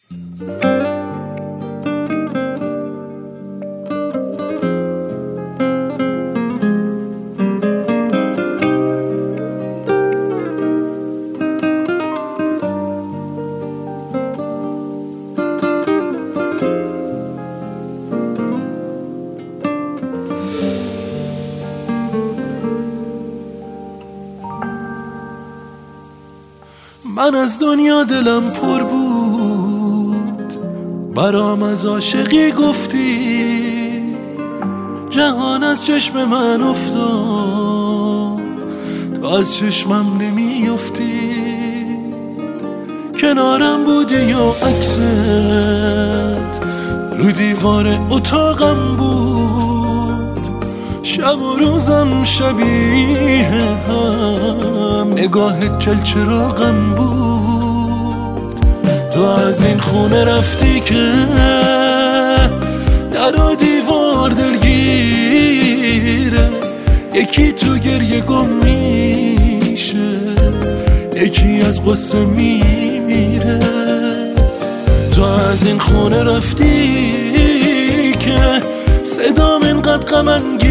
من از دنیا دلم پر بود، برام از عاشقی گفتی، جهان از چشم من افتاد، تو از چشمم نمیافتی. کنارم بودی یا عکست رو دیوار اتاقم بود، شب و روزم شبیه هم، نگاهت چلچراغم بود. تو از این خونه رفتی که در و دیوار دلگیره، یکی تو گریه گم میشه، یکی از غصه میمیره. تو از این خونه رفتی که صدام اینقدر غم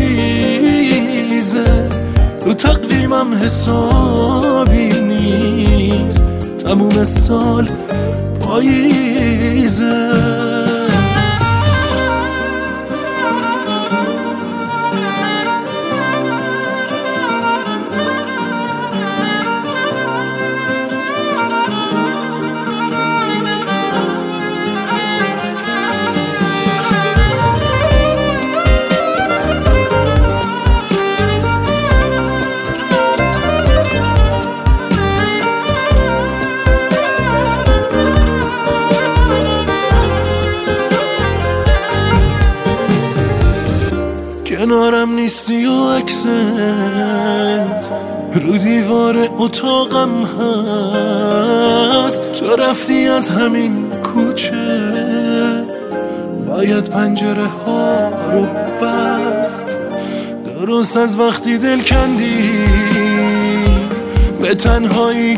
انگیزه، تو تقویمم حسابی نیست، تموم سال پاییزه. کنارم نیستی و عکست رو دیوار اتاقم هست، تو رفتی از همین کوچه، باید پنجره ها رو بست. درست از وقتی دل کندی به تنهایی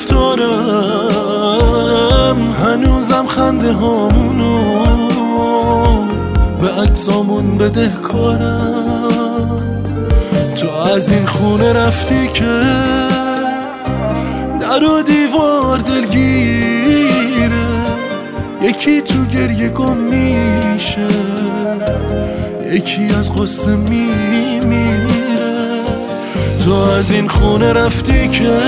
گرفتارم، هنوزم خنده هامونو به عکسامون بدهکارم. تو از این خونه رفتی که در و دیوار دلگیره، یکی تو گریه گم میشه، یکی از غصه میمیره. تو از این خونه رفتی که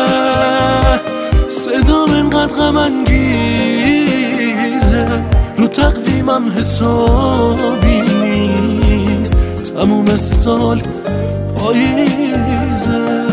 صدام اینقدر غم انگیزه، رو تقویمم حسابی نیست، تموم سال پاییزه.